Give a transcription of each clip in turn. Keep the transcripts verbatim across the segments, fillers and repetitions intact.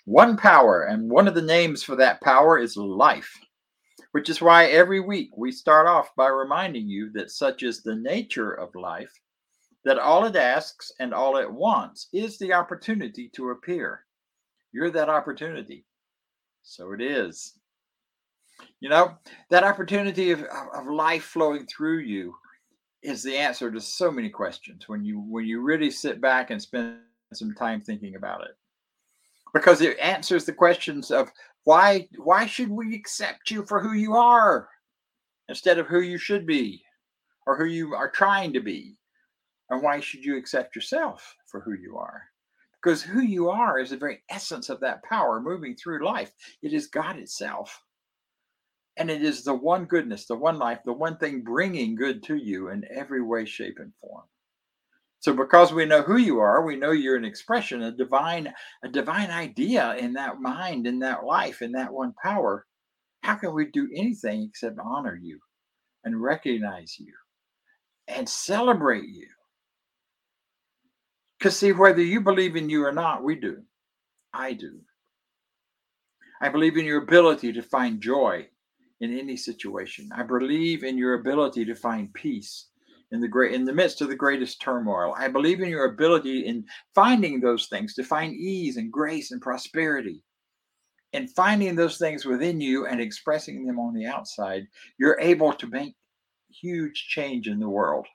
One power, and one of the names for that power is life, which is why every week we start off by reminding you that such is the nature of life, that all it asks and all it wants is the opportunity to appear. You're that opportunity. So it is. You know, that opportunity of, of life flowing through you is the answer to so many questions when you when you really sit back and spend some time thinking about it. Because it answers the questions of why why should we accept you for who you are instead of who you should be or who you are trying to be? And why should you accept yourself for who you are? Because who you are is the very essence of that power moving through life. It is God itself. And it is the one goodness, the one life, the one thing bringing good to you in every way, shape, and form. So because we know who you are, we know you're an expression, a divine, a divine idea in that mind, in that life, in that one power. How can we do anything except honor you and recognize you and celebrate you? Because see, whether you believe in you or not, we do. I do. I believe in your ability to find joy in any situation. I believe in your ability to find peace in the great, in the midst of the greatest turmoil. I believe in your ability in finding those things, to find ease and grace and prosperity. And finding those things within you and expressing them on the outside, you're able to make huge change in the world.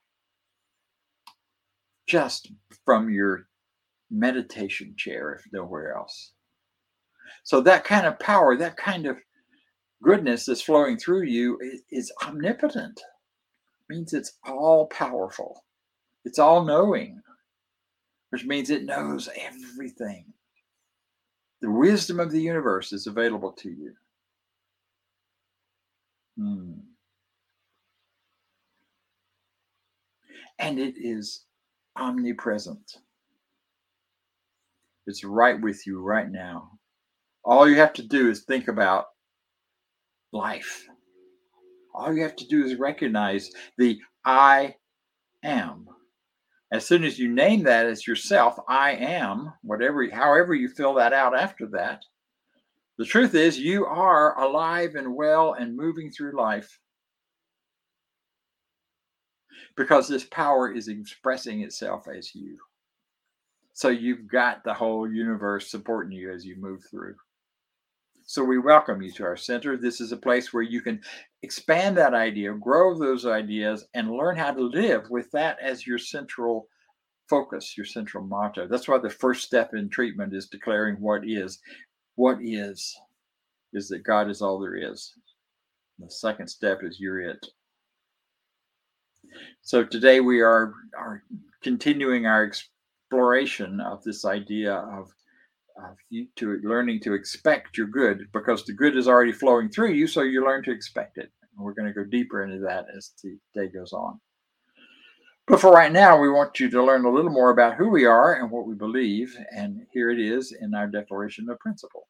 Just from your meditation chair, if nowhere else. So that kind of power, that kind of goodness that's flowing through you is, is omnipotent. It means it's all powerful. It's all knowing, which means it knows everything. The wisdom of the universe is available to you. Hmm. And it is omnipresent. It's right with you right now. All you have to do is think about life. All you have to do is recognize the I am. As soon as you name that as yourself, I am, whatever, however you fill that out after that, the truth is you are alive and well and moving through life because this power is expressing itself as you. So you've got the whole universe supporting you as you move through. So we welcome you to our center. This is a place where you can expand that idea, grow those ideas, and learn how to live with that as your central focus, your central motto. That's why the first step in treatment is declaring what is. What is, is that God is all there is. The second step is you're it. So today we are, are continuing our exploration of this idea of Uh, you to learning to expect your good, because the good is already flowing through you, so you learn to expect it. And we're going to go deeper into that as the day goes on. But for right now, we want you to learn a little more about who we are and what we believe. And here it is in our Declaration of Principle.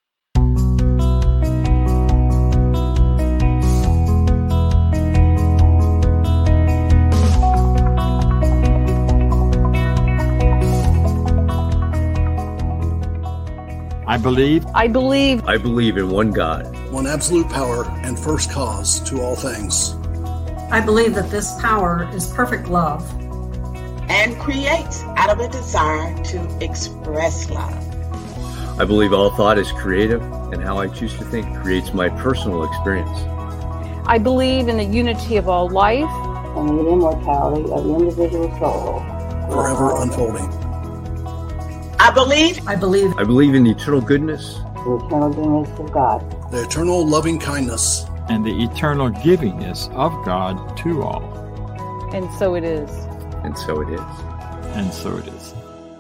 I believe. I believe. I believe in one God, one absolute power and first cause to all things. I believe that this power is perfect love and creates out of a desire to express love. I believe all thought is creative, and how I choose to think creates my personal experience. I believe in the unity of all life and the immortality of the individual soul, forever unfolding. I believe. I believe. I believe in the eternal goodness. The eternal goodness of God. The eternal loving kindness. And the eternal givingness of God to all. And so it is. And so it is. And so it is.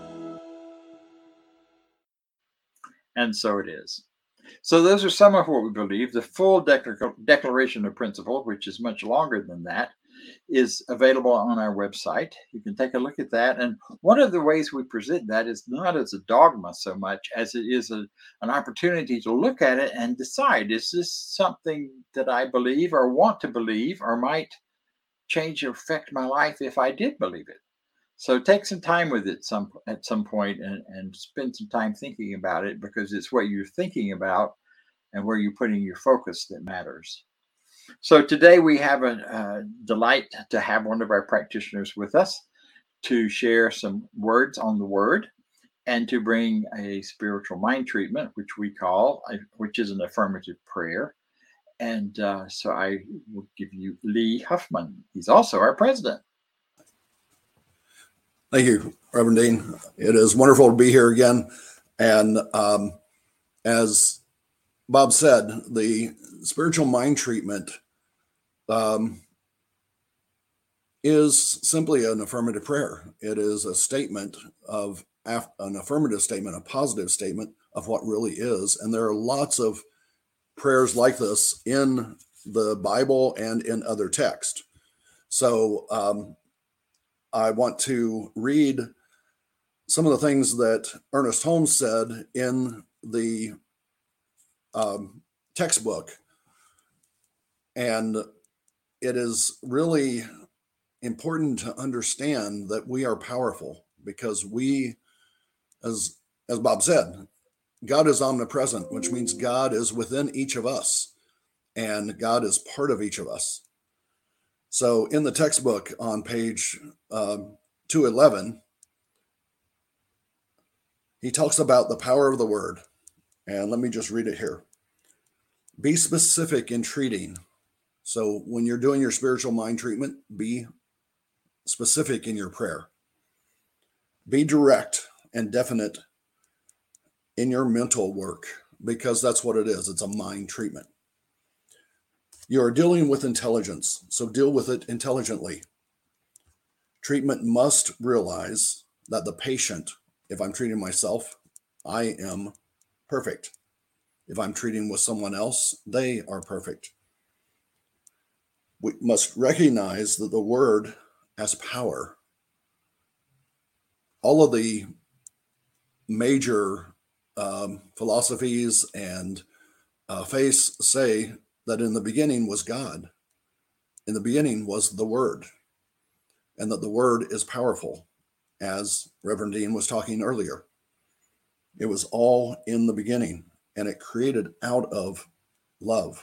And so it is. So those are some of what we believe. The full declar- Declaration of Principle, which is much longer than that, is available on our website. You can take a look at that. And one of the ways we present that is not as a dogma so much as it is a, an opportunity to look at it and decide, is this something that I believe or want to believe or might change or affect my life if I did believe it? So take some time with it some at some point and, and spend some time thinking about it, because it's what you're thinking about and where you're putting your focus that matters. So today we have a, a delight to have one of our practitioners with us to share some words on the word and to bring a spiritual mind treatment, which we call, which is an affirmative prayer. And uh, so I will give you Lee Huffman. He's also our president. Thank you, Reverend Dean. It is wonderful to be here again. And um, as Bob said, the spiritual mind treatment um, is simply an affirmative prayer. It is a statement of an affirmative statement, a positive statement of what really is. And there are lots of prayers like this in the Bible and in other texts. So um, I want to read some of the things that Ernest Holmes said in the um, textbook. And it is really important to understand that we are powerful, because we, as, as Bob said, God is omnipresent, which means God is within each of us, and God is part of each of us. So in the textbook on page uh, two eleven, he talks about the power of the word. And let me just read it here. Be specific in treating. So when you're doing your spiritual mind treatment, be specific in your prayer. Be direct and definite in your mental work, because that's what it is. It's a mind treatment. You're dealing with intelligence, so deal with it intelligently. Treatment must realize that the patient, if I'm treating myself, I am perfect. If I'm treating with someone else, they are perfect. We must recognize that the word has power. All of the major um, philosophies and uh, faiths say that in the beginning was God. In the beginning was the Word, and that the Word is powerful, as Reverend Dean was talking earlier. It was all in the beginning, and it created out of love.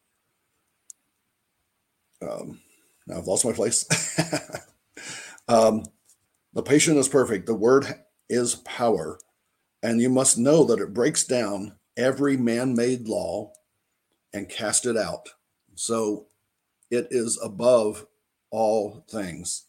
Um, now I've lost my place. um, the patient is perfect. The Word is power, and you must know that it breaks down every man-made law and cast it out. So it is above all things.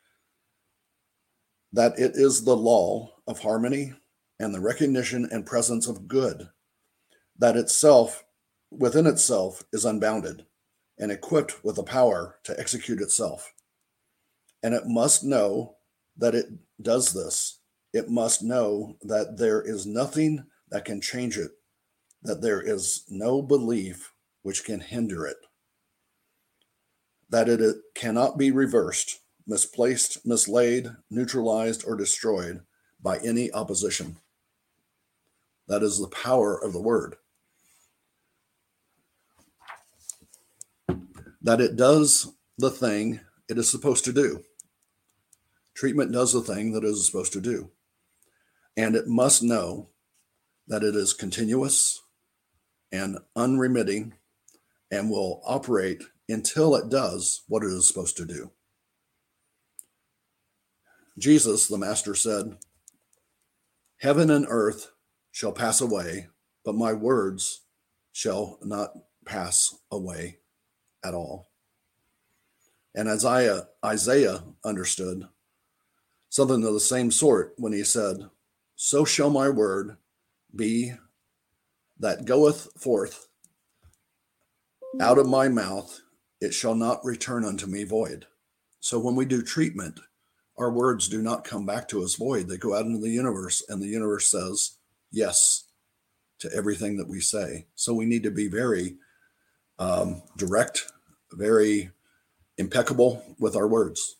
That it is the law of harmony and the recognition and presence of good. That itself, within itself, is unbounded and equipped with the power to execute itself. And it must know that it does this. It must know that there is nothing that can change it, that there is no belief which can hinder it, that it, it cannot be reversed, misplaced, mislaid, neutralized, or destroyed by any opposition. That is the power of the word. That it does the thing it is supposed to do. Treatment does the thing that it is supposed to do. And it must know that it is continuous and unremitting and will operate until it does what it is supposed to do. Jesus, the Master, said, "Heaven and earth shall pass away, but my words shall not pass away at all." And Isaiah, Isaiah understood something of the same sort when he said, "So shall my word be that goeth forth out of my mouth, it shall not return unto me void." So when we do treatment, our words do not come back to us void. They go out into the universe, and the universe says yes to everything that we say. So we need to be very um, direct, very impeccable with our words.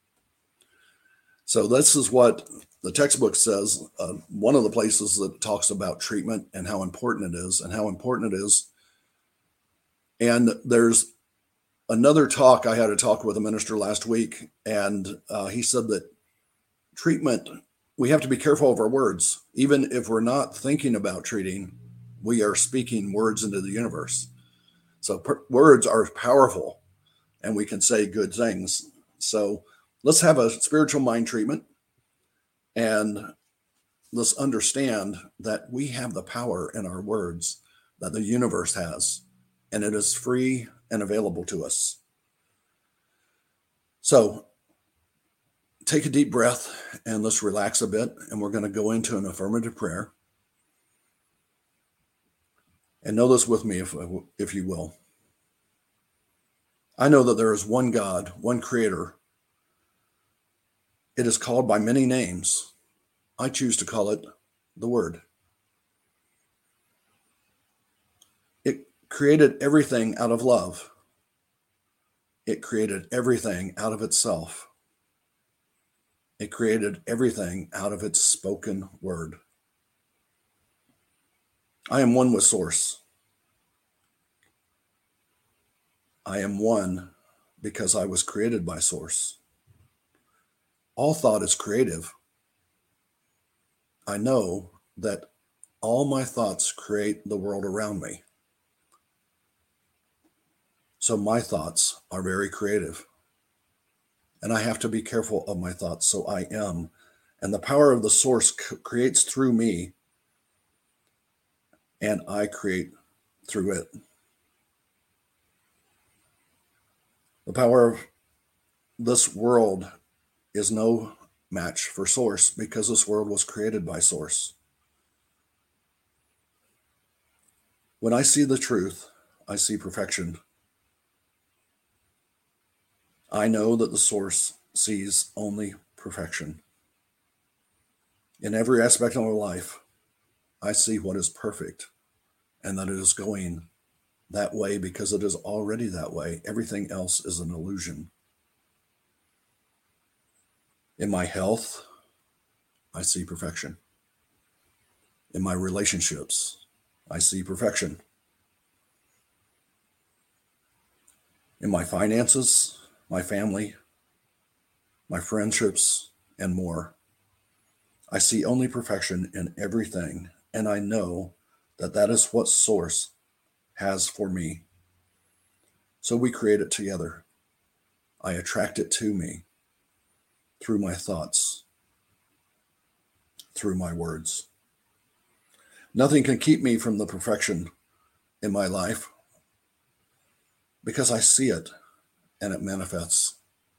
So this is what the textbook says. Uh, one of the places that talks about treatment and how important it is and how important it is. And there's another talk. I had a talk with a minister last week, and uh, he said that treatment, we have to be careful of our words. Even if we're not thinking about treating, we are speaking words into the universe. So per- words are powerful, and we can say good things. So let's have a spiritual mind treatment, and let's understand that we have the power in our words that the universe has, and it is free and available to us. So take a deep breath and let's relax a bit, and we're going to go into an affirmative prayer. And know this with me, if, if you will. I know that there is one God, one Creator. It is called by many names. I choose to call it the Word. It created everything out of love. It created everything out of itself. It created everything out of its spoken word. I am one with Source. I am one because I was created by Source. All thought is creative. I know that all my thoughts create the world around me. So my thoughts are very creative. And I have to be careful of my thoughts, so I am. And the power of the Source c- creates through me, and I create through it. The power of this world is no match for Source, because this world was created by Source. When I see the truth, I see perfection. I know that the Source sees only perfection. In every aspect of my life, I see what is perfect, and that it is going that way because it is already that way. Everything else is an illusion. In my health, I see perfection. In my relationships, I see perfection. In my finances, my family, my friendships, and more, I see only perfection in everything, and I know that that is what Source has for me. So we create it together. I attract it to me through my thoughts, through my words. Nothing can keep me from the perfection in my life because I see it and it manifests.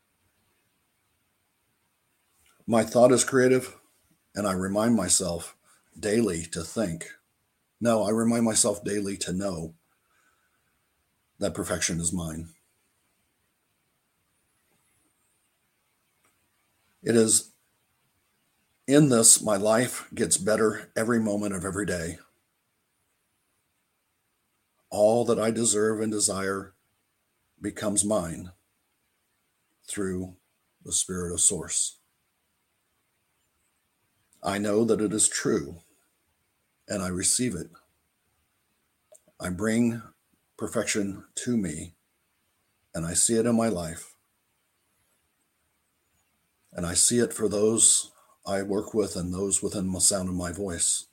My thought is creative, and I remind myself daily to think. No, I remind myself daily to know that perfection is mine. It is in this, my life gets better every moment of every day. All that I deserve and desire becomes mine through the Spirit of Source. I know that it is true, and I receive it. I bring perfection to me, and I see it in my life. And I see it for those I work with and those within the sound of my voice.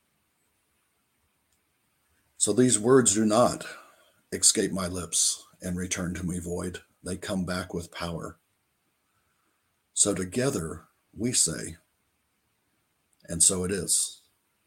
So these words do not escape my lips and return to me void. They come back with power. So together we say, and so it is.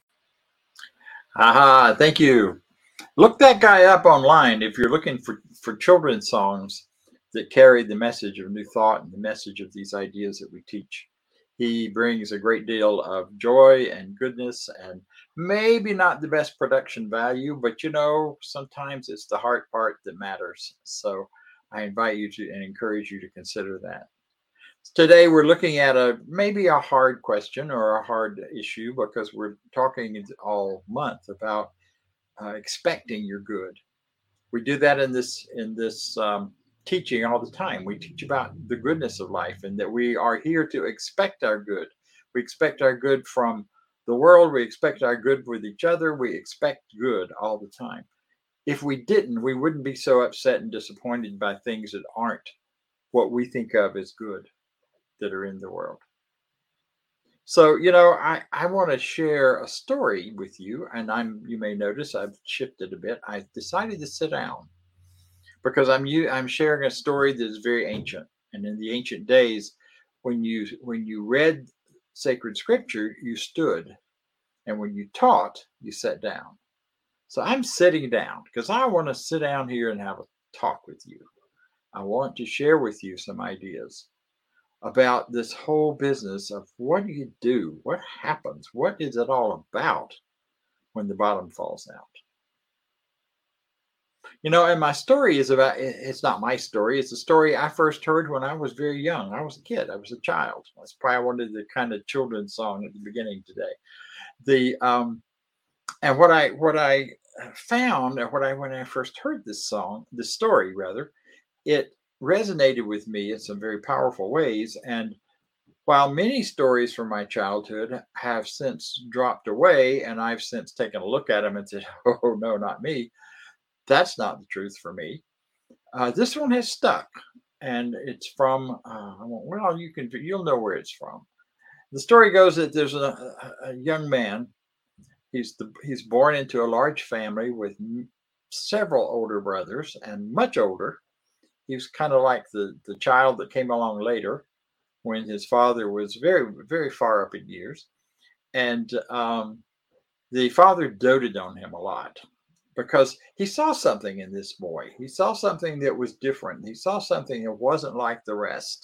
Aha, thank you. Look that guy up online if you're looking for, for children's songs that carry the message of New Thought and the message of these ideas that we teach. He brings a great deal of joy and goodness, and maybe not the best production value, but you know, sometimes it's the heart part that matters. So I invite you to and encourage you to consider that. Today we're looking at a maybe a hard question or a hard issue, because we're talking all month about uh, expecting your good. We do that in this in this um, teaching all the time. We teach about the goodness of life, and that we are here to expect our good. We expect our good from the world. We expect our good with each other. We expect good all the time. If we didn't, we wouldn't be so upset and disappointed by things that aren't what we think of as good that are in the world. So, you know, I, I want to share a story with you. And I'm, you may notice I've shifted a bit. I decided to sit down because I'm you I'm sharing a story that is very ancient. And in the ancient days, when you when you read sacred scripture, you stood. And when you taught, you sat down. So I'm sitting down because I want to sit down here and have a talk with you. I want to share with you some ideas about this whole business of what do you do? What happens? What is it all about when the bottom falls out? You know, and my story is about, it's not my story. It's a story I first heard when I was very young. I was a kid. I was a child. That's probably one of the kind of children's song at the beginning today. The, um, and what I, what I found, or what I, when I first heard this song, this story rather, it resonated with me in some very powerful ways. And while many stories from my childhood have since dropped away, and I've since taken a look at them and said, oh, no, not me, that's not the truth for me. Uh, this one has stuck, and it's from, uh, well, you can, you'll know where it's from. The story goes that there's a, a young man. He's the, he's born into a large family with several older brothers and much older. He was kind of like the, the child that came along later when his father was very, very far up in years. And um, the father doted on him a lot because he saw something in this boy. He saw something that was different. He saw something that wasn't like the rest.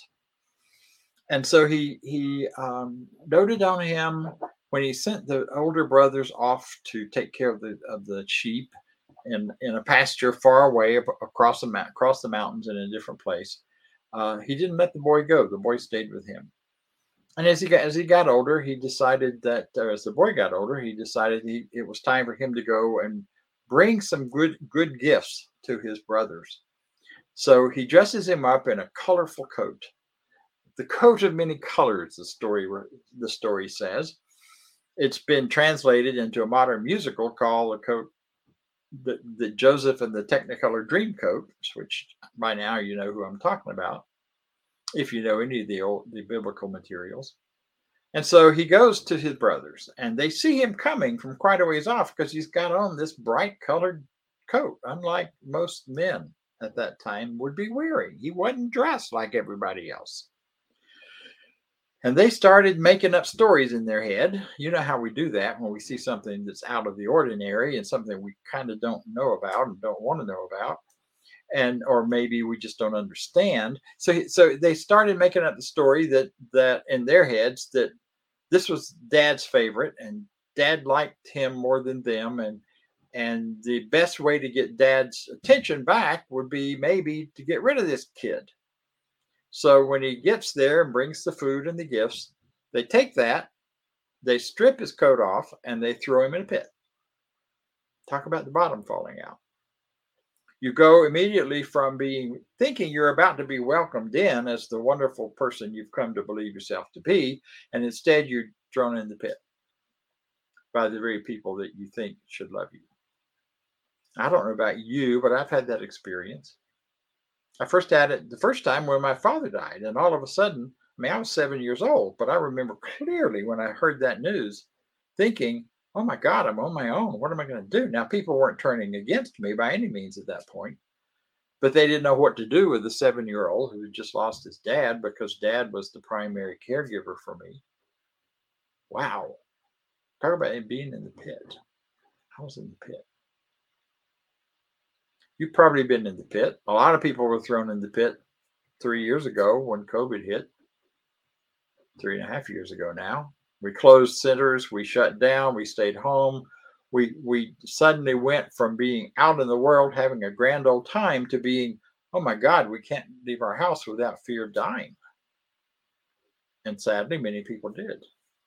And so he, he um, doted on him when he sent the older brothers off to take care of the, of the sheep in, in a pasture far away across the, across the mountains in a different place. Uh, he didn't let the boy go. The boy stayed with him. And as he got, as he got older, he decided that, or as the boy got older, he decided he, it was time for him to go and bring some good, good gifts to his brothers. So he dresses him up in a colorful coat, the coat of many colors, the story, the story says. It's been translated into a modern musical called The Coat, the, the Joseph and the Technicolor Dreamcoat, which by now you know who I'm talking about, if you know any of the old, the biblical materials. And so he goes to his brothers, and they see him coming from quite a ways off because he's got on this bright colored coat, unlike most men at that time would be wearing. He wasn't dressed like everybody else. And they started making up stories in their head. You know how we do that when we see something that's out of the ordinary and something we kind of don't know about and don't want to know about. And or maybe we just don't understand. So so they started making up the story that that in their heads that this was Dad's favorite and Dad liked him more than them. And and the best way to get Dad's attention back would be maybe to get rid of this kid. So when he gets there and brings the food and the gifts, they take that, they strip his coat off, and they throw him in a pit. Talk about the bottom falling out. You go immediately from being thinking you're about to be welcomed in as the wonderful person you've come to believe yourself to be, and instead you're thrown in the pit by the very people that you think should love you. I don't know about you, but I've had that experience. I first had it the first time when my father died, and all of a sudden, I mean, I was seven years old, but I remember clearly when I heard that news thinking, oh my God, I'm on my own. What am I going to do? Now, people weren't turning against me by any means at that point, but they didn't know what to do with the seven-year-old who had just lost his dad because Dad was the primary caregiver for me. Wow. Talk about him being in the pit. I was in the pit. You've probably been in the pit. A lot of people were thrown in the pit three years ago when COVID hit. Three and a half years ago now. We closed centers. We shut down. We stayed home. We we suddenly went from being out in the world having a grand old time to being, oh my God, we can't leave our house without fear of dying. And sadly, many people did.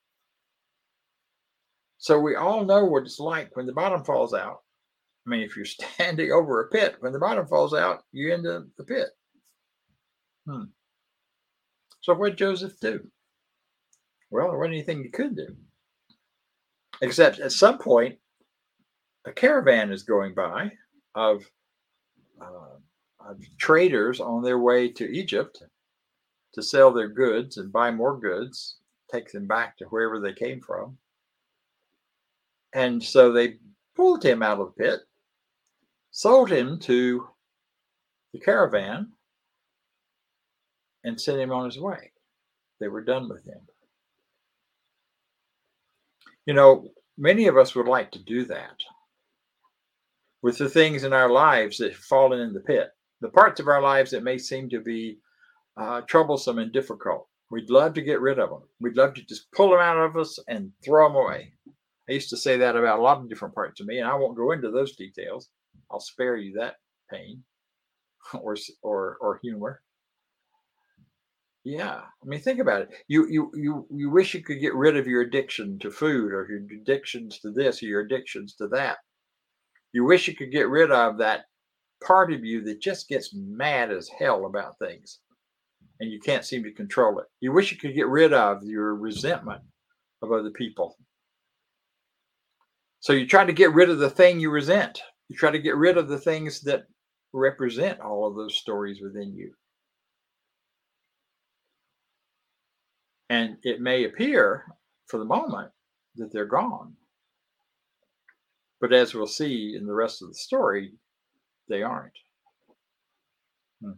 So we all know what it's like when the bottom falls out. I mean, if you're standing over a pit, when the bottom falls out, you end up the pit. Hmm. So what did Joseph do? Well, there wasn't anything he could do. Except at some point, a caravan is going by of, uh, of traders on their way to Egypt to sell their goods and buy more goods take them back to wherever they came from. And so they pulled him out of the pit, sold him to the caravan, and sent him on his way. They were done with him. You know, many of us would like to do that with the things in our lives that have fallen in the pit, the parts of our lives that may seem to be uh, troublesome and difficult. We'd love to get rid of them. We'd love to just pull them out of us and throw them away. I used to say that about a lot of different parts of me, and I won't go into those details. I'll spare you that pain or or or humor. Yeah, I mean, think about it. You you you you wish you could get rid of your addiction to food, or your addictions to this, or your addictions to that. You wish you could get rid of that part of you that just gets mad as hell about things, and you can't seem to control it. You wish you could get rid of your resentment of other people. So you try to get rid of the thing you resent. You try to get rid of the things that represent all of those stories within you. And it may appear for the moment that they're gone. But as we'll see in the rest of the story, they aren't. Hmm.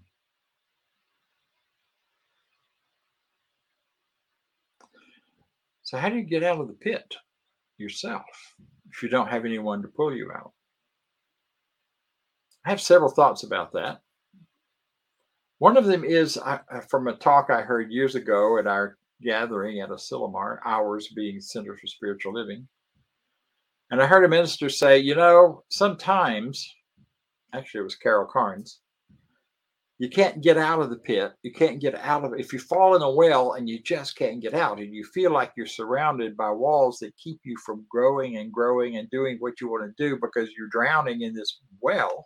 So how do you get out of the pit yourself if you don't have anyone to pull you out? I have several thoughts about that. One of them is uh, from a talk I heard years ago at our gathering at Asilomar, ours being Center for Spiritual Living. And I heard a minister say, you know, sometimes, actually it was Carol Carnes, you can't get out of the pit. You can't get out of it. If you fall in a well and you just can't get out, and you feel like you're surrounded by walls that keep you from growing and growing and doing what you want to do because you're drowning in this well,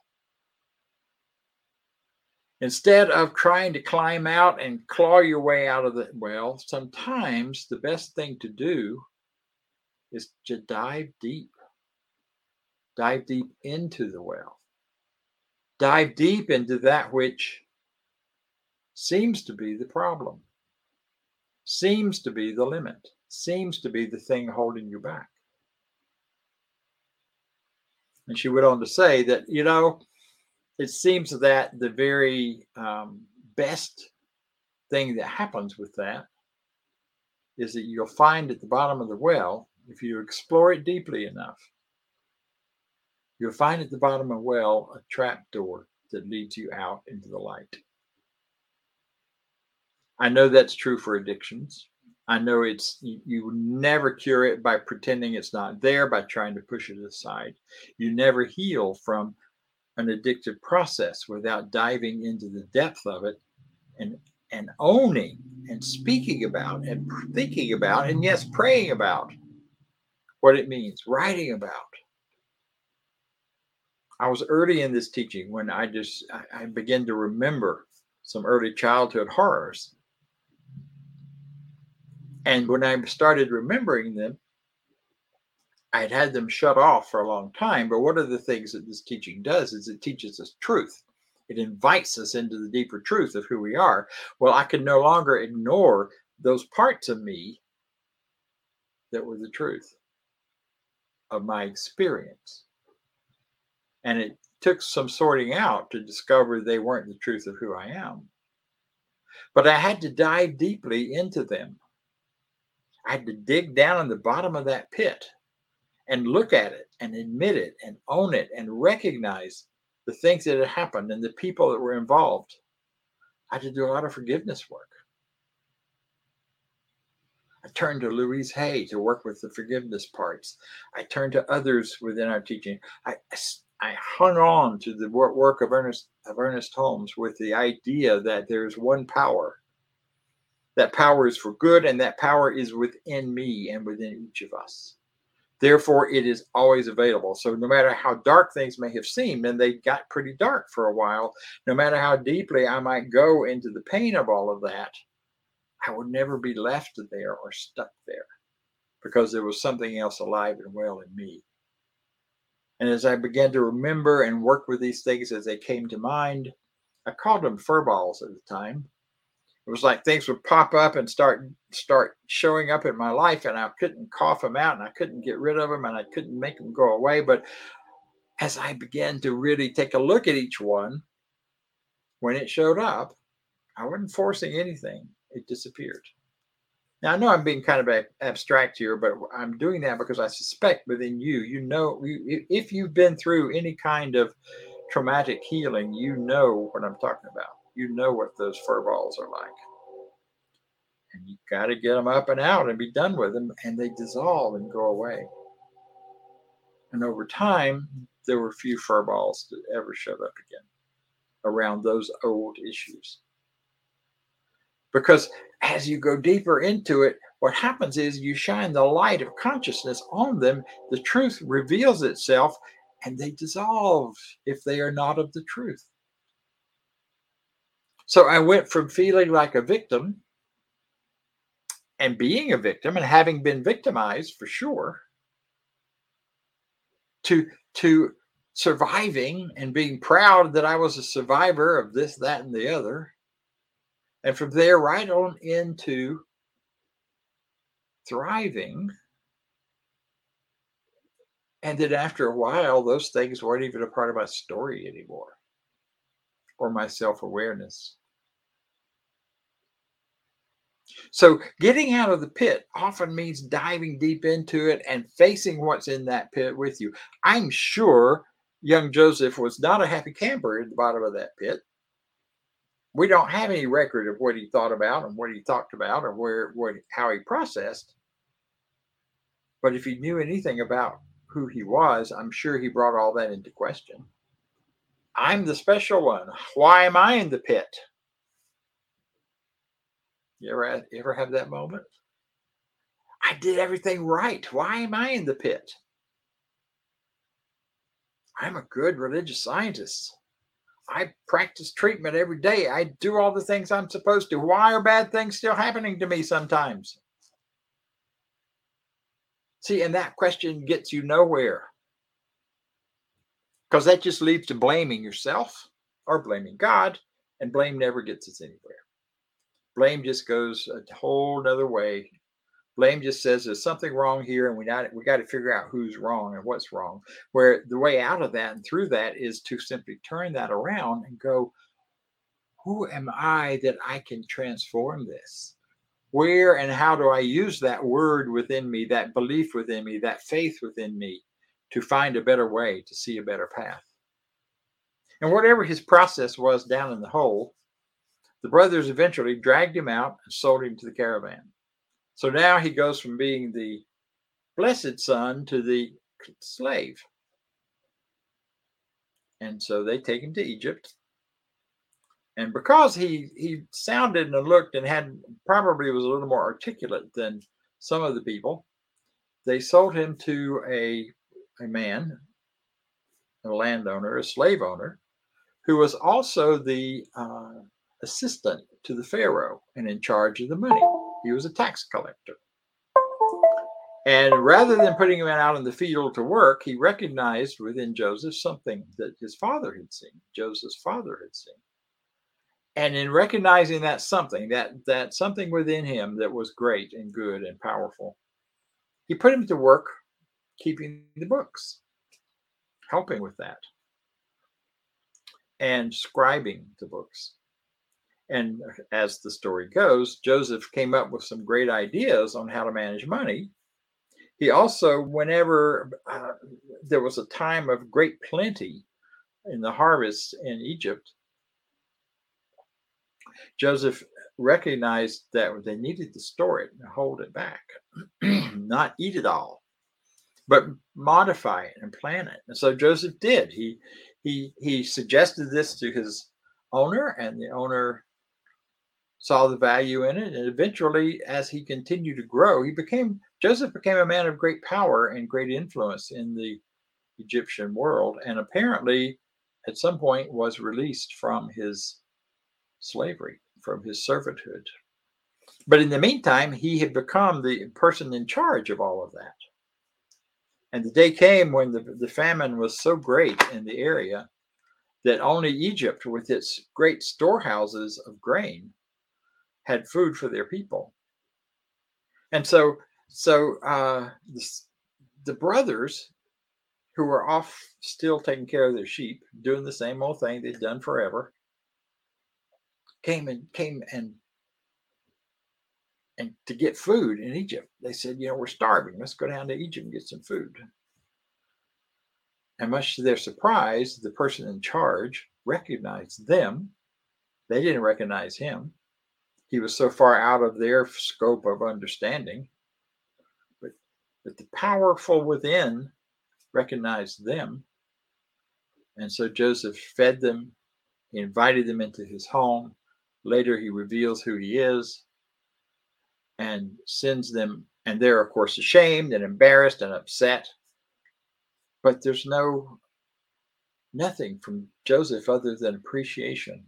instead of trying to climb out and claw your way out of the well, sometimes the best thing to do is to dive deep. Dive deep into the well. Dive deep into that which seems to be the problem, seems to be the limit, seems to be the thing holding you back. And she went on to say that, you know, it seems that the very um, best thing that happens with that is that you'll find at the bottom of the well, if you explore it deeply enough, you'll find at the bottom of the well a trap door that leads you out into the light. I know that's true for addictions. I know it's you, you never cure it by pretending it's not there, by trying to push it aside. You never heal from an addictive process without diving into the depth of it and and owning and speaking about and thinking about and yes, praying about what it means, writing about. I was early in this teaching when I just I, I began to remember some early childhood horrors. And when I started remembering them, I had had them shut off for a long time. But one of the things that this teaching does is it teaches us truth. It invites us into the deeper truth of who we are. Well, I can no longer ignore those parts of me that were the truth of my experience. And it took some sorting out to discover they weren't the truth of who I am. But I had to dive deeply into them. I had to dig down in the bottom of that pit and look at it and admit it and own it and recognize the things that had happened and the people that were involved. I had to do a lot of forgiveness work. I turned to Louise Hay to work with the forgiveness parts. I turned to others within our teaching. I, I hung on to the work of Ernest, of Ernest Holmes with the idea that there's one power. That power is for good, and that power is within me and within each of us. Therefore, it is always available. So no matter how dark things may have seemed, and they got pretty dark for a while, no matter how deeply I might go into the pain of all of that, I would never be left there or stuck there because there was something else alive and well in me. And as I began to remember and work with these things as they came to mind, I called them furballs at the time. It was like things would pop up and start start showing up in my life, and I couldn't cough them out, and I couldn't get rid of them, and I couldn't make them go away. But as I began to really take a look at each one, when it showed up, I wasn't forcing anything. It disappeared. Now, I know I'm being kind of a, abstract here, but I'm doing that because I suspect within you, you know, you, if you've been through any kind of traumatic healing, you know what I'm talking about. You know what those fur balls are like. And you got to get them up and out and be done with them, and they dissolve and go away. And over time, there were few fur balls that ever showed up again around those old issues. Because as you go deeper into it, what happens is you shine the light of consciousness on them, the truth reveals itself, and they dissolve if they are not of the truth. So I went from feeling like a victim and being a victim and having been victimized for sure, to, to surviving and being proud that I was a survivor of this, that, and the other. And from there right on into thriving. And then after a while, those things weren't even a part of my story anymore, or my self-awareness. So getting out of the pit often means diving deep into it and facing what's in that pit with you. I'm sure young Joseph was not a happy camper at the bottom of that pit. We don't have any record of what he thought about and what he talked about or where, what, how he processed. But if he knew anything about who he was, I'm sure he brought all that into question. I'm the special one. Why am I in the pit? You ever, you ever have that moment? I did everything right. Why am I in the pit? I'm a good religious scientist. I practice treatment every day. I do all the things I'm supposed to. Why are bad things still happening to me sometimes? See, and that question gets you nowhere, because that just leads to blaming yourself or blaming God, and blame never gets us anywhere. Blame just goes a whole nother way. Blame just says there's something wrong here, and we got we got to figure out who's wrong and what's wrong. Where the way out of that and through that is to simply turn that around and go, who am I that I can transform this? Where and how do I use that word within me, that belief within me, that faith within me to find a better way, to see a better path? And whatever his process was down in the hole, the brothers eventually dragged him out and sold him to the caravan. So now he goes from being the blessed son to the slave. And so they take him to Egypt. And because he he sounded and looked and had probably was a little more articulate than some of the people, they sold him to a, a man, a landowner, a slave owner, who was also the uh, assistant to the Pharaoh and in charge of the money. He was a tax collector. And rather than putting him out in the field to work, he recognized within Joseph something that his father had seen, Joseph's father had seen. And in recognizing that something, that, that something within him that was great and good and powerful, he put him to work keeping the books, helping with that, and scribing the books. And as the story goes, Joseph came up with some great ideas on how to manage money. He also, whenever uh, there was a time of great plenty in the harvest in Egypt, Joseph recognized that they needed to store it and hold it back, not eat it all, but modify it and plan it. And so Joseph did. He he he suggested this to his owner, and the owner saw the value in it. And eventually, as he continued to grow, he became Joseph became a man of great power and great influence in the Egyptian world, and apparently at some point was released from his slavery, from his servitude. But in the meantime, he had become the person in charge of all of that. And the day came when the, the famine was so great in the area that only Egypt, with its great storehouses of grain, had food for their people. And so, so uh, the, the brothers who were off still taking care of their sheep, doing the same old thing they'd done forever, came and came and and to get food in Egypt. They said, you know, we're starving. Let's go down to Egypt and get some food. And much to their surprise, the person in charge recognized them. They didn't recognize him. He was so far out of their scope of understanding. But, but the powerful within recognized them. And so Joseph fed them. He invited them into his home. Later, he reveals who he is and sends them. And they're, of course, ashamed and embarrassed and upset. But there's no, nothing from Joseph other than appreciation.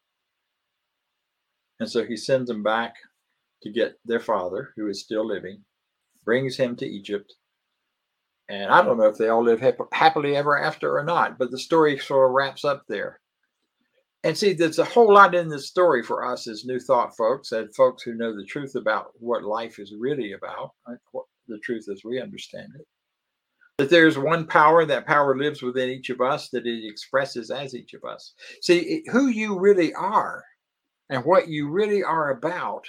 And so he sends them back to get their father, who is still living, brings him to Egypt. And I don't know if they all live hap- happily ever after or not, but the story sort of wraps up there. And see, there's a whole lot in this story for us as New Thought folks, and folks who know the truth about what life is really about, right? What the truth as we understand it. That there's one power, that power lives within each of us, that it expresses as each of us. See, it, who you really are and what you really are about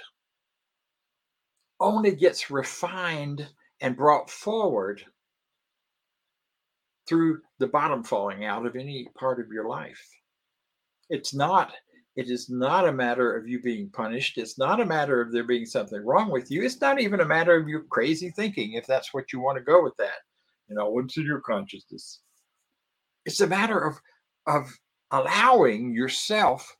only gets refined and brought forward through the bottom falling out of any part of your life. It's not, it is not a matter of you being punished. It's not a matter of there being something wrong with you. It's not even a matter of your crazy thinking, if that's what you want to go with that. You know, what's in your consciousness? It's a matter of, of allowing yourself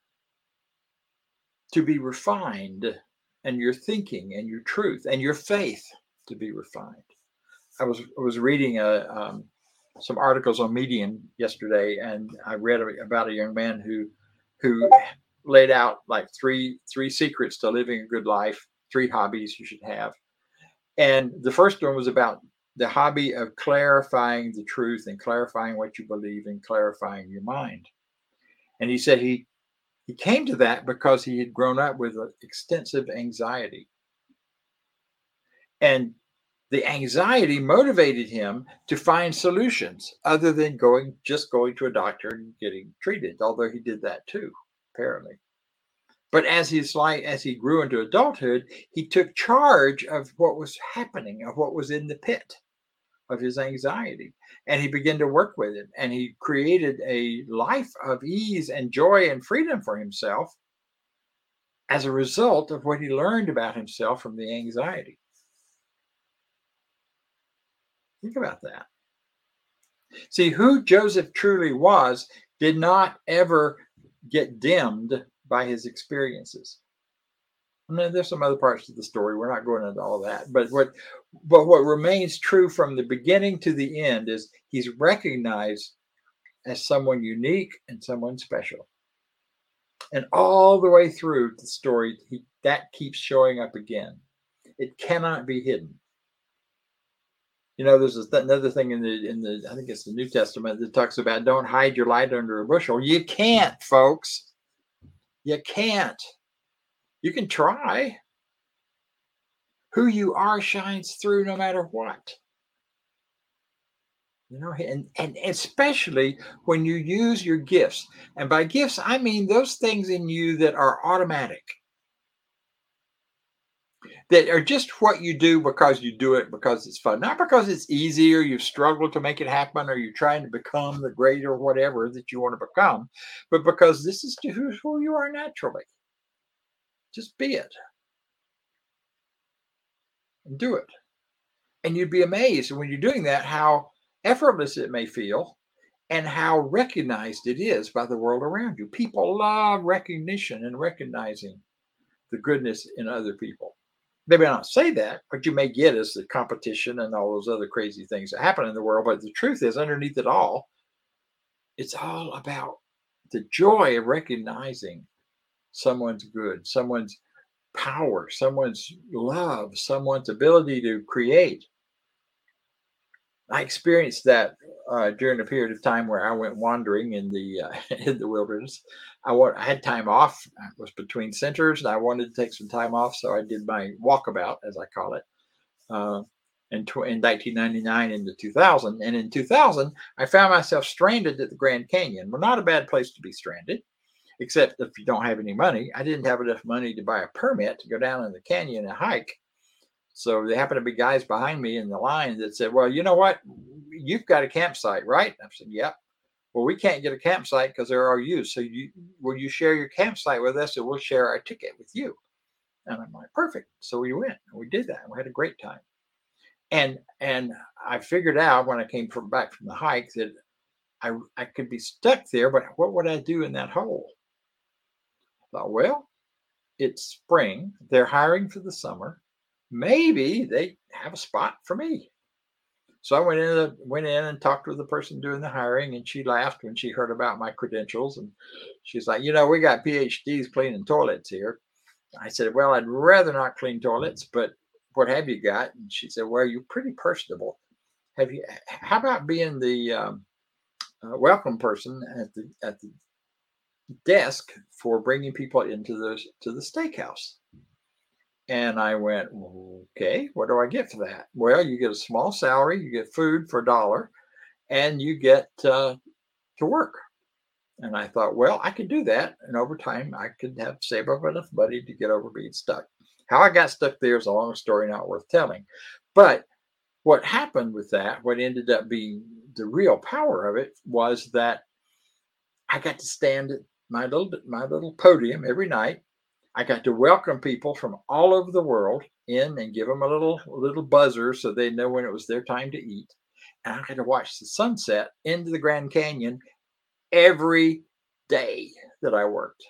to be refined, and your thinking and your truth and your faith to be refined. I was I was reading a, um, some articles on Medium yesterday, and I read about a young man who who laid out like three three secrets to living a good life, three hobbies you should have. And the first one was about the hobby of clarifying the truth and clarifying what you believe and clarifying your mind. And he said he he came to that because he had grown up with extensive anxiety. And the anxiety motivated him to find solutions other than going, just going to a doctor and getting treated, although he did that too, apparently. But as his life, as he grew into adulthood, he took charge of what was happening, of what was in the pit of his anxiety. And he began to work with it. And he created a life of ease and joy and freedom for himself as a result of what he learned about himself from the anxiety. Think about that. See, who Joseph truly was did not ever get dimmed by his experiences. I mean, there's some other parts of the story. We're not going into all that. But what, but what remains true from the beginning to the end is he's recognized as someone unique and someone special. And all the way through the story, he, that keeps showing up again. It cannot be hidden. You know, there's another thing in the, in the, I think it's the New Testament that talks about don't hide your light under a bushel. You can't, folks. You can't. You can try. Who you are shines through no matter what. You know, and, and especially when you use your gifts. And by gifts, I mean those things in you that are automatic. That are just what you do because you do it because it's fun. Not because it's easy or you've struggled to make it happen or you're trying to become the great or whatever that you want to become, but because this is who you are naturally. Just be it. And do it. And you'd be amazed when you're doing that how effortless it may feel and how recognized it is by the world around you. People love recognition and recognizing the goodness in other people. They may not say that, but you may get is the competition and all those other crazy things that happen in the world. But the truth is, underneath it all, it's all about the joy of recognizing someone's good, someone's power, someone's love, someone's ability to create. I experienced that uh, during a period of time where I went wandering in the uh, in the wilderness. I, wa- I had time off. I was between centers, and I wanted to take some time off, so I did my walkabout, as I call it, uh, in, tw- in nineteen ninety-nine into two thousand. And in two thousand, I found myself stranded at the Grand Canyon. Well, not a bad place to be stranded, except if you don't have any money. I didn't have enough money to buy a permit to go down in the canyon and hike. So there happened to be guys behind me in the line that said, well, you know what? You've got a campsite, right? I said, yep. Well, we can't get a campsite because they're all used. So you, will you share your campsite with us, and we'll share our ticket with you? And I'm like, perfect. So we went and we did that. We had a great time. And and I figured out when I came from back from the hike that I, I could be stuck there, but what would I do in that hole? I thought, well, it's spring. They're hiring for the summer. Maybe they have a spot for me. So I went in, the, went in and talked with the person doing the hiring, and she laughed when she heard about my credentials. And she's like, you know, we got P H Ds cleaning toilets here. I said, well, I'd rather not clean toilets, but what have you got? And she said, well, you're pretty personable. Have you? How about being the um, uh, welcome person at the at the desk for bringing people into the to the steakhouse? And I went, okay, what do I get for that? Well, you get a small salary, you get food for a dollar, and you get uh, to work. And I thought, well, I could do that. And over time, I could have save up enough money to get over being stuck. How I got stuck there is a long story, not worth telling. But what happened with that, what ended up being the real power of it, was that I got to stand at my little, my little podium every night. I got to welcome people from all over the world in and give them a little little buzzer so they know when it was their time to eat. And I got to watch the sunset into the Grand Canyon every day that I worked.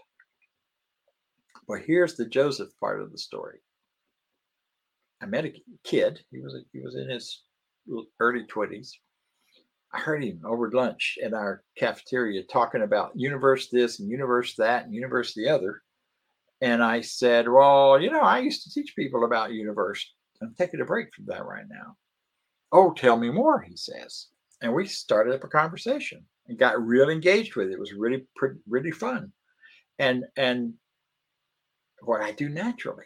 Well, here's the Joseph part of the story. I met a kid. He was he was in his early twenties. I heard him over lunch at our cafeteria talking about universe this and universe that and universe the other. And I said, well, you know, I used to teach people about universe. I'm taking a break from that right now. Oh, tell me more, he says. And we started up a conversation and got real engaged with it. It was really, pretty, really fun. And, and what I do naturally,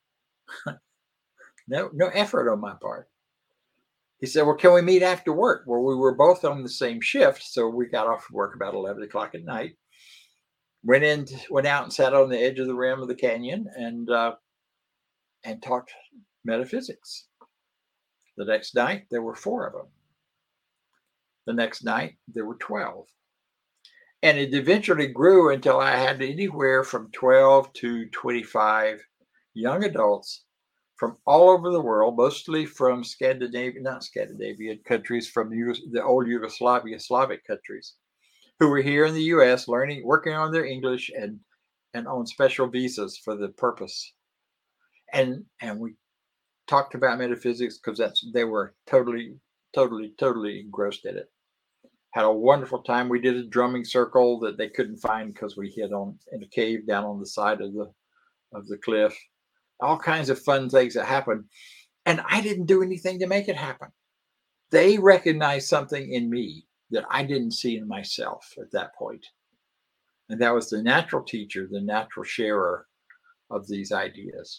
no, no effort on my part. He said, well, can we meet after work? Well, we were both on the same shift. So we got off work about eleven o'clock at night. Went in, went out and sat on the edge of the rim of the canyon and uh, and talked metaphysics. The next night, there were four of them. The next night, there were twelve. And it eventually grew until I had anywhere from twelve to twenty-five young adults from all over the world, mostly from Scandinavia, not Scandinavian countries, from the old Yugoslavia, Slavic countries, who were here in the U S learning, working on their English and, and on special visas for the purpose. And, and we talked about metaphysics because that's, they were totally, totally, totally engrossed in it. Had a wonderful time. We did a drumming circle that they couldn't find because we hid on in a cave down on the side of the, of the cliff. All kinds of fun things that happened. And I didn't do anything to make it happen. They recognized something in me that I didn't see in myself at that point. And that was the natural teacher, the natural sharer of these ideas.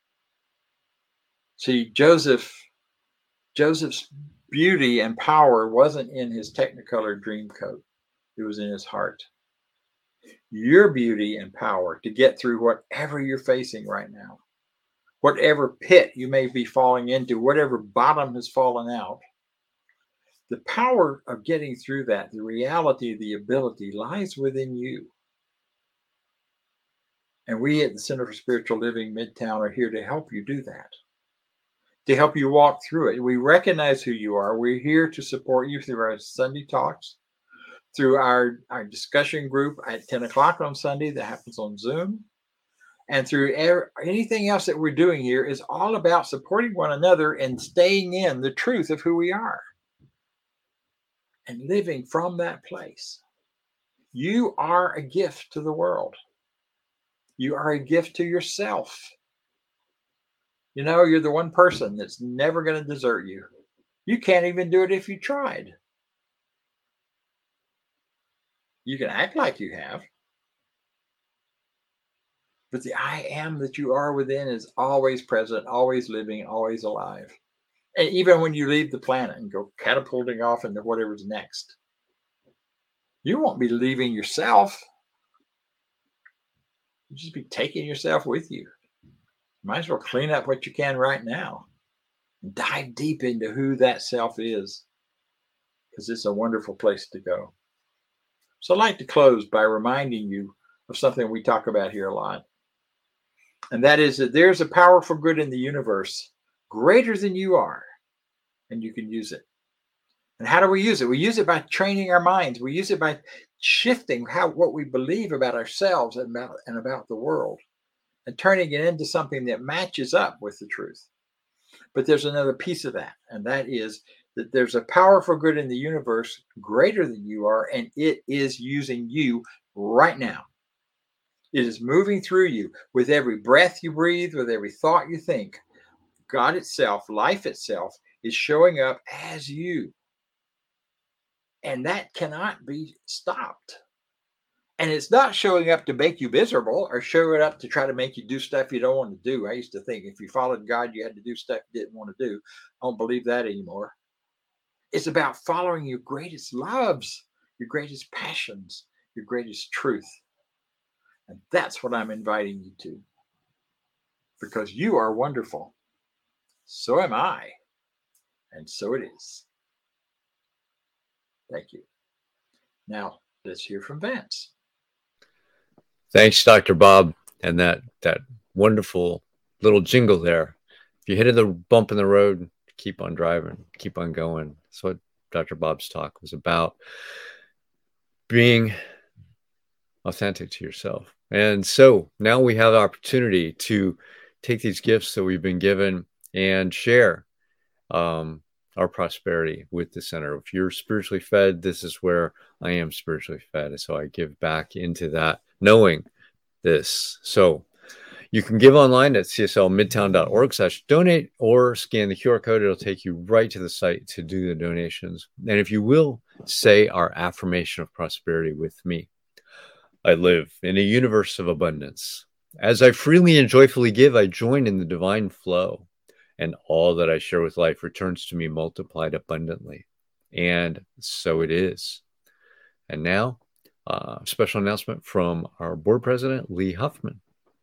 See, Joseph, Joseph's beauty and power wasn't in his Technicolor dream coat. It was in his heart. Your beauty and power to get through whatever you're facing right now, whatever pit you may be falling into, whatever bottom has fallen out, the power of getting through that, the reality, the ability lies within you. And we at the Center for Spiritual Living Midtown are here to help you do that, to help you walk through it. We recognize who you are. We're here to support you through our Sunday talks, through our, our discussion group at ten o'clock on Sunday that happens on Zoom, and through er- anything else that we're doing here is all about supporting one another and staying in the truth of who we are and living from that place. You are a gift to the world. You are a gift to yourself. You know, you're the one person that's never going to desert you. You can't even do it if you tried. You can act like you have. But the I am that you are within is always present, always living, always alive. And even when you leave the planet and go catapulting off into whatever's next, you won't be leaving yourself. You'll just be taking yourself with you. Might as well clean up what you can right now. Dive deep into who that self is, because it's a wonderful place to go. So I'd like to close by reminding you of something we talk about here a lot. And that is that there's a powerful good in the universe greater than you are, and you can use it. And how do we use it? We use it by training our minds. We use it by shifting how what we believe about ourselves and about, and about the world, and turning it into something that matches up with the truth. But there's another piece of that, and that is that there's a powerful good in the universe greater than you are, and it is using you right now. It is moving through you with every breath you breathe, with every thought you think. God itself, life itself, is showing up as you. And that cannot be stopped. And it's not showing up to make you miserable or showing up to try to make you do stuff you don't want to do. I used to think if you followed God, you had to do stuff you didn't want to do. I don't believe that anymore. It's about following your greatest loves, your greatest passions, your greatest truth. And that's what I'm inviting you to. Because you are wonderful. So am I. And so it is. Thank you. Now, let's hear from Vance. Thanks, Doctor Bob. And that that wonderful little jingle there. If you hit a bump in the road, keep on driving, keep on going. That's what Doctor Bob's talk was about. Being authentic to yourself. And so now we have the opportunity to take these gifts that we've been given and share um, our prosperity with the center. If you're spiritually fed, this is where I am spiritually fed. And so I give back into that, knowing this. So you can give online at c s l midtown dot org slash donate or scan the Q R code. It'll take you right to the site to do the donations. And if you will, say our affirmation of prosperity with me. I live in a universe of abundance. As I freely and joyfully give, I join in the divine flow, and all that I share with life returns to me multiplied abundantly. And so it is. And now, a uh, special announcement from our board president, Lee Huffman.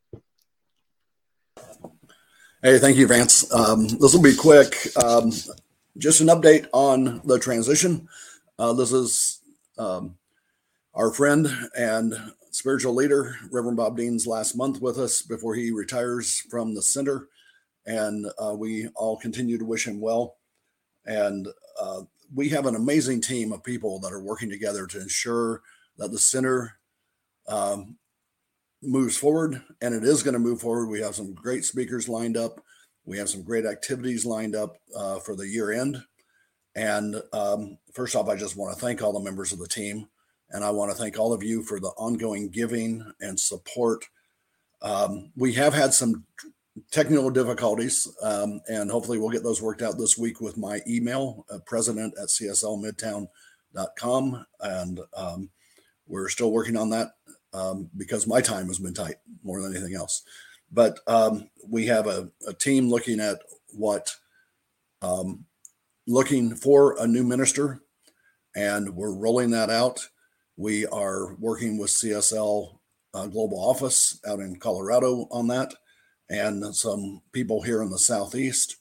Hey, thank you, Vance. Um, this will be quick. Um, just an update on the transition. Uh, this is um, our friend and spiritual leader, Reverend Bob Dean's last month with us before he retires from the center. And uh, we all continue to wish him well. And uh, we have an amazing team of people that are working together to ensure that the center um, moves forward, and it is going to move forward. We have some great speakers lined up. We have some great activities lined up uh, for the year end. And um, first off, I just want to thank all the members of the team. And I want to thank all of you for the ongoing giving and support. Um, we have had some technical difficulties, um, and hopefully we'll get those worked out this week with my email, uh, president at c s l midtown dot com. And um, we're still working on that um, because my time has been tight more than anything else. But um, we have a, a team looking at what, um, looking for a new minister, and we're rolling that out. We are working with C S L uh, Global Office out in Colorado on that, and some people here in the Southeast.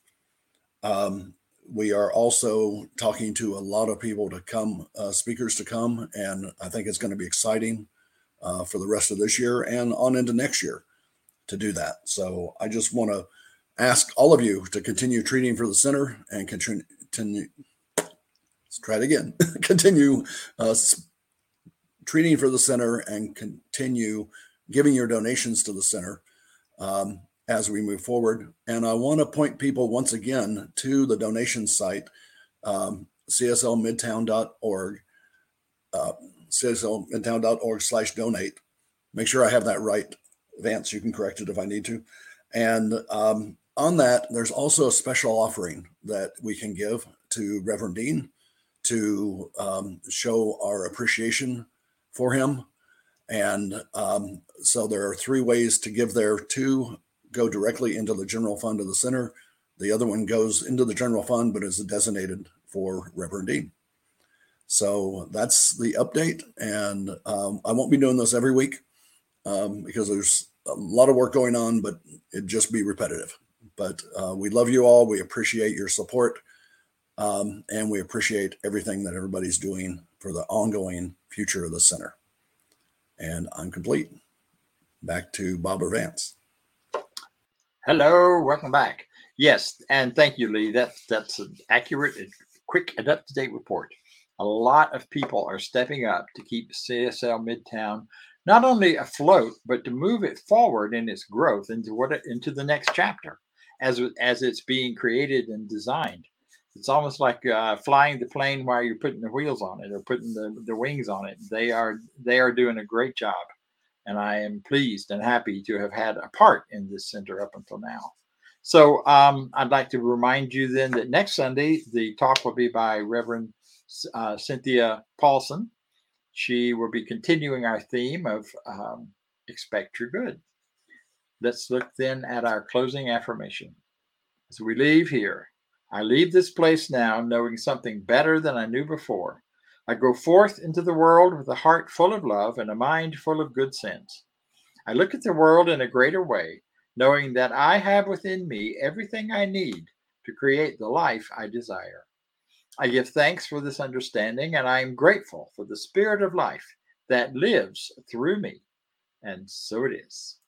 Um, we are also talking to a lot of people to come, uh, speakers to come, and I think it's going to be exciting uh, for the rest of this year and on into next year to do that. So I just want to ask all of you to continue treating for the center and continue, continue let's try it again, continue uh, treating for the center and continue giving your donations to the center um, as we move forward. And I want to point people once again to the donation site, um, c s l midtown dot org, uh, c s l midtown dot org slash donate. Make sure I have that right. Vance, you can correct it if I need to. And um, on that, there's also a special offering that we can give to Reverend Dean to um, show our appreciation for him. And um, so there are three ways to give there. Two go directly into the general fund of the center. The other one goes into the general fund, but is designated for Reverend Dean. So that's the update. And um, I won't be doing this every week um, because there's a lot of work going on, but it'd just be repetitive. But uh, we love you all. We appreciate your support. Um, and we appreciate everything that everybody's doing for the ongoing future of the center. And I'm complete. Back to Bob or Vance. Hello, welcome back. Yes, and thank you, Lee. That's that's an accurate, and quick, and up-to-date report. A lot of people are stepping up to keep C S L Midtown not only afloat, but to move it forward in its growth into what into the next chapter, as as it's being created and designed. It's almost like uh, flying the plane while you're putting the wheels on it or putting the, the wings on it. They are they are doing a great job, and I am pleased and happy to have had a part in this center up until now. So um, I'd like to remind you then that next Sunday, the talk will be by Reverend uh, Cynthia Paulson. She will be continuing our theme of um, expect your good. Let's look then at our closing affirmation. As we leave here, I leave this place now knowing something better than I knew before. I go forth into the world with a heart full of love and a mind full of good sense. I look at the world in a greater way, knowing that I have within me everything I need to create the life I desire. I give thanks for this understanding, and I am grateful for the spirit of life that lives through me. And so it is.